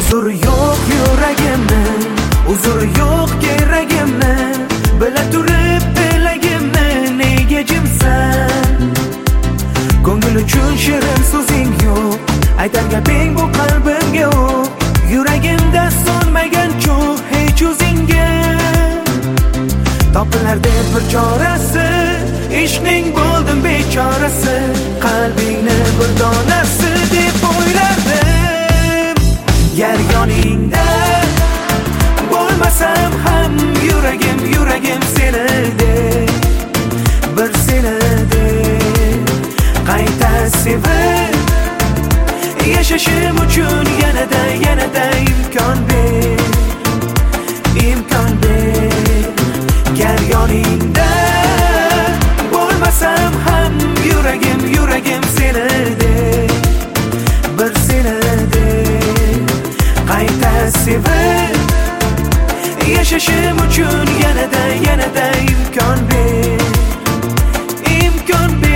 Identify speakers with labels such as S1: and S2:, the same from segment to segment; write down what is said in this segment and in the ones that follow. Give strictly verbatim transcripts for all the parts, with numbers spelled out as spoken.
S1: Huzur yo'q yuragimni, huzur yo'q keragimni, bila turib tilagimni nega jimsan? Ko'ngil uchun shirin so'zing yo'q, aytar gaping bu qalbimga yo'q. Yuragimda so'nmagan cho'g' hech o'zingga. Topilar deb bir chorasi, ishqning bo'ldim bechorasi, qalbingni bir donasi deb o'ylardim. Gar yoningda bo'lmasam ham yuragim, yuragim senidek, bir senidek qayta sevib yashashim uchun yanada, yanada imkon ber, imkon ber. Gar yoningda bo'lmasam ham yuragim, yuragim senidek, bir senidek qayta sevib yashashim uchun yanada, yanada imkon ber, imkon ber.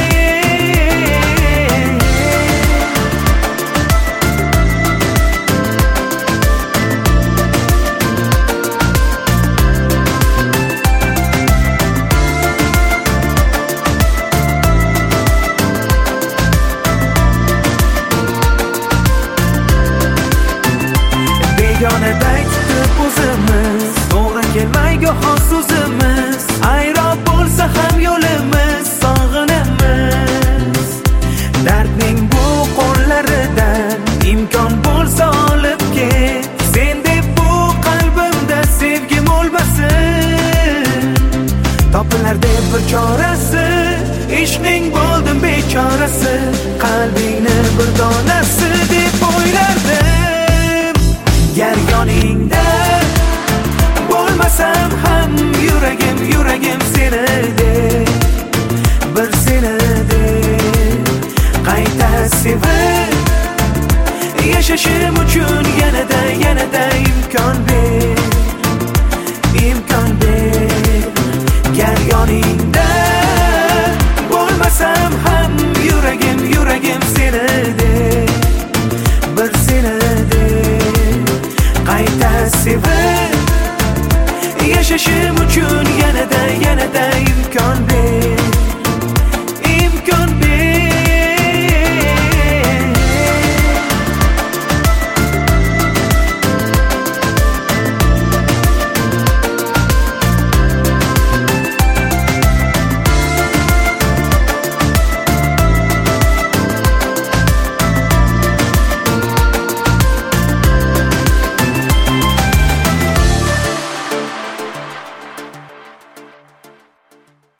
S1: Begonaday tutib o'zimiz, to'g'ri kelmay goho so'zimiz, ayroq bo'lsa ham yo'limiz, sog'inamiz. Dardning bu qo'llaridan imkon bo'lsa olib ket, sen deb bu qalbimda sevgim o'lmasin. Topilar deb bir chorasi, ishqning bo'ldim bechorasi, qalbingni bir donasi